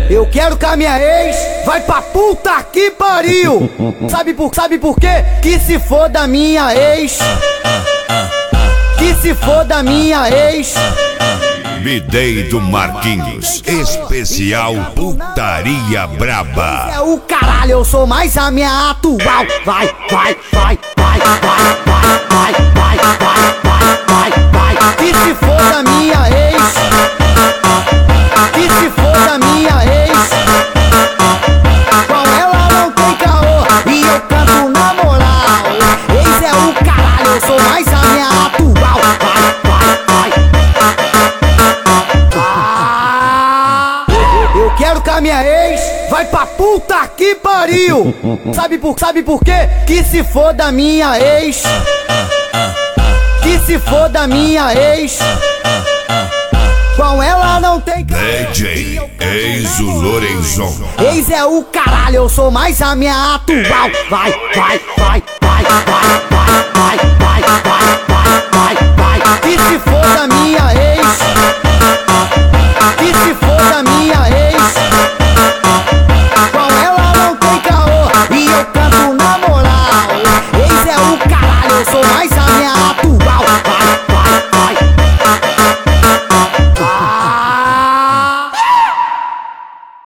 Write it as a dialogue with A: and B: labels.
A: Eu quero que a minha ex vai pra puta que pariu. Sabe por quê? Que se for da minha ex. Que se for da minha ex.
B: B-Day do Marquinhos, especial putaria braba.
A: É o caralho, eu sou mais a minha atual. Vai, vai, vai, vai, vai, vai, vai, vai, vai, vai, vai. Que se for da minha ex. Que se for da minha ex. Com ela não tem caô e eu canto na moral. Ex é o caralho, eu sou mais a minha atual. Vai, vai, vai. Eu quero que a minha ex vai pra puta que pariu. Sabe por quê? Que se for da minha ex. Que se for da minha ex. Com ela não tem
B: DJ Enzo Lorenzon.
A: Ex é o caralho, eu sou mais a minha atual. Vai, vai, vai, vai, vai.